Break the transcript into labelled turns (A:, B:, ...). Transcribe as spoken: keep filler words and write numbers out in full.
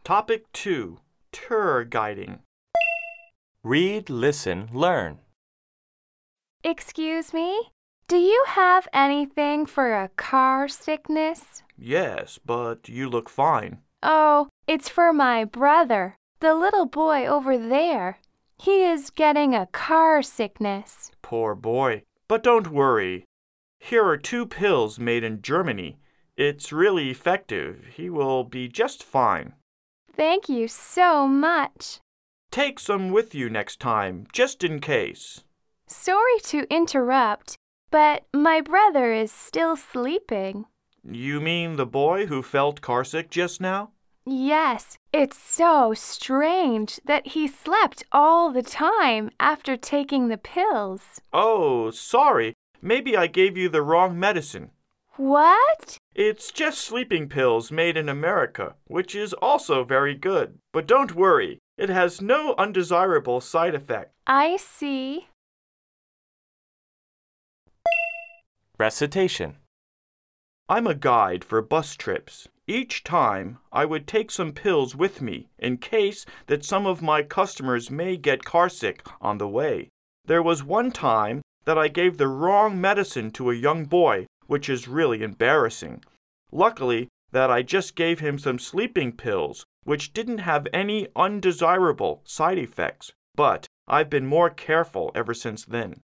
A: Topic two. Tour guiding.
B: Read, listen, learn.
C: Excuse me? Do you have anything for a car sickness?
A: Yes, but you look fine.
C: Oh, it's for my brother, the little boy over there. He is getting a car sickness.
A: Poor boy. But don't worry. Here are two pills made in Germany. It's really effective. He will be just fine.
C: Thank you so much.
A: Take some with you next time, just in case.
C: Sorry to interrupt, but my brother is still sleeping.
A: You mean the boy who felt carsick just now?
C: Yes, it's so strange that he slept all the time after taking the pills.
A: Oh, sorry. Maybe I gave you the wrong medicine.
C: What?
A: It's just sleeping pills made in America, which is also very good. But don't worry, it has no undesirable side effect.
C: I see.
B: Recitation.
A: I'm a guide for bus trips. Each time, I would take some pills with me in case that some of my customers may get carsick on the way. There was one time that I gave the wrong medicine to a young boy, which is really embarrassing. Luckily, that I just gave him some sleeping pills, which didn't have any undesirable side effects. But I've been more careful ever since then.